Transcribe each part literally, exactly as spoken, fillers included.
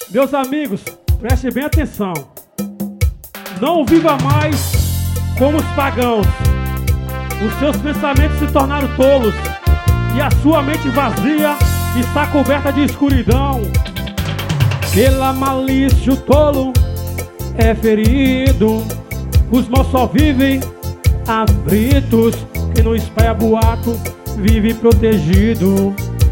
Meus amigos, prestem bem atenção. Não viva mais como os pagãos. Os seus pensamentos se tornaram tolos e a sua mente vazia está coberta de escuridão. Pela malícia o tolo é ferido, os maus só vivem aflitos. Quem não espalha boato vive protegido.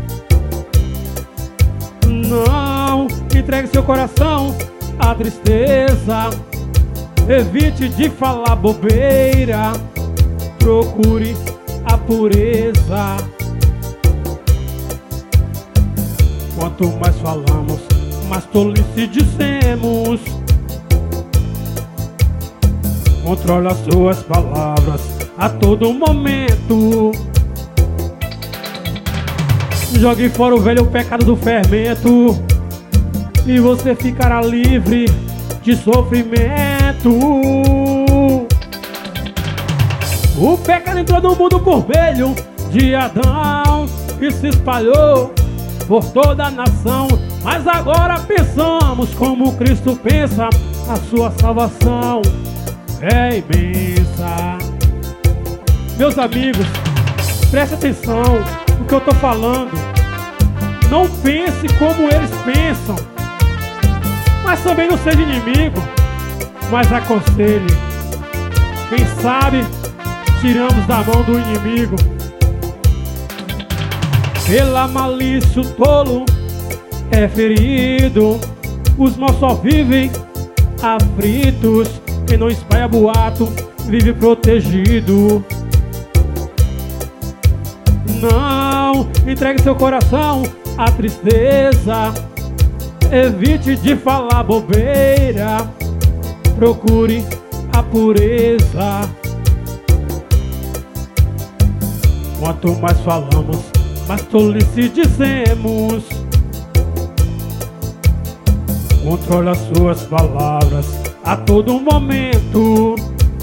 Não entregue seu coração à tristeza, evite de falar bobeira, procure a pureza. Quanto mais falamos, mais tolice dizemos. Controle as suas palavras a todo momento. Jogue fora o velho pecado do fermento e você ficará livre de sofrimento. O pecado entrou no mundo por meio de Adão e se espalhou por toda a nação. Mas agora pensamos como Cristo pensa, a sua salvação é imensa. Meus amigos, preste atenção no que eu tô falando. Não pense como eles pensam, mas também não seja inimigo, mas aconselhe. Quem sabe tiramos da mão do inimigo. Pela malícia o tolo é ferido, os maus só vivem aflitos. Quem não espalha boato vive protegido. Não entregue seu coração à tristeza, evite de falar bobeira, procure a pureza. Quanto mais falamos, mais tolice dizemos. Controle as suas palavras a todo momento.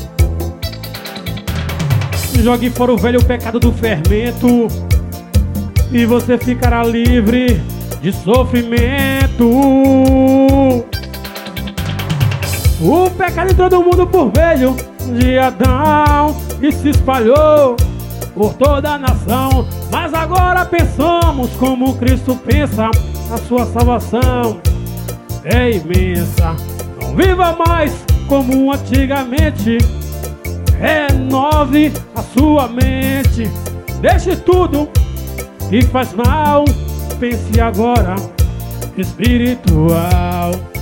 Jogue fora o velho pecado do fermento e você ficará livre de sofrimento. O pecado entrou no mundo por meio de Adão e se espalhou por toda a nação. Mas agora pensamos como Cristo pensa, a sua salvação é imensa. Não viva mais como antigamente, renove a sua mente. Deixe tudo que faz mal, pense agora espiritual.